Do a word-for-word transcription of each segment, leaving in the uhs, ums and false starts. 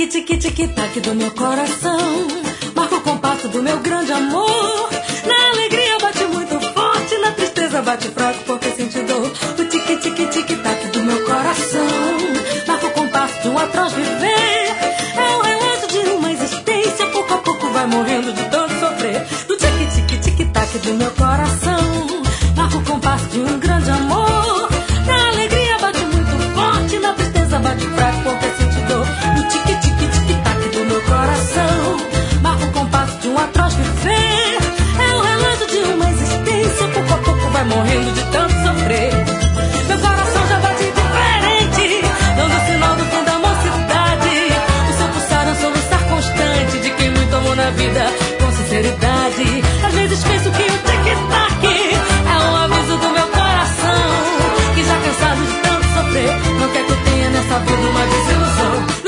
tique, tique, tique, tac do meu coração. Marca o compasso do meu grande amor. Na alegria bate muito forte, na tristeza bate fraco porque sente dor. O tique, tique, tique, tac do meu coração. Marca o compasso de um atroz viver. É o relógio de uma existência, pouco a pouco vai morrendo de tanto sofrer. Do tique, tique, tique, tac do meu coração. Marca o compasso de um grande amor. Na alegria bate muito forte, na tristeza bate fraco porque sente dor. Do tique, tique, tique, tac do meu coração. Marca o compasso de um atroz viver. É o relógio de uma existência, pouco a pouco vai morrendo de tanto sofrer. Meu coração já bate diferente, dando sinal do fim da mocidade. O seu pulsar é um soluçar constante de quem muito amou na vida com sinceridade. Às vezes penso que o tic-tac é um aviso do meu coração, que já cansado de tanto sofrer, não quer que eu tenha nessa vida uma desilusão. No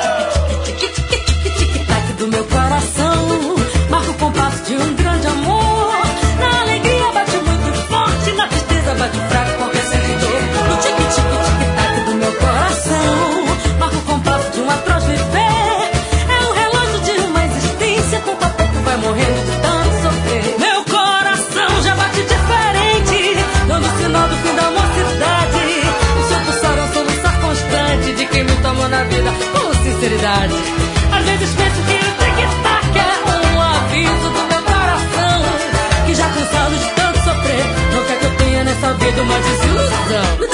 tic-tic-tic-tic-tic-tic-tic-tac do meu coração, marca o compasso de um grande amor. Na alegria bate muito forte, na tristeza bate fraco qualquer sentidor. No tic-tic-tic-tac do meu coração, marca o compasso de um atroz viver. É o relógio de uma existência, pouco a pouco vai morrendo de tanto sofrer. Meu coração já bate diferente, dando sinal do fim da mocidade. O seu pulsar é um soluçar constante de quem muito amou na vida com sinceridade. Às vezes penso que o tic-tac é um aviso do meu coração, que já cansado de tanto sofrer, não quer que eu tenha nessa vida uma desilusão. No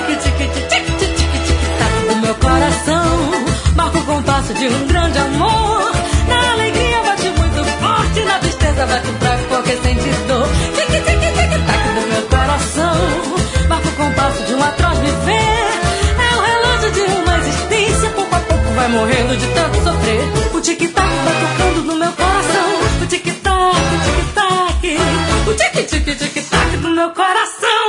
tic-tic-tic-tic-tic-tic-tic-tac do meu coração, marca o compasso de um grande amor. Na alegria bate muito forte, na tristeza bate fraco qualquer sentidor. Tic-tic-tic-tic-tac do meu coração, marca o compasso de um atroz viver. É o relógio de uma existência, pouco a pouco vai morrendo de tanto sofrer. O tic-tac vai tocando no meu coração. O tic-tac, o tic-tac, o tic-tic-tic-tic-tac do meu coração.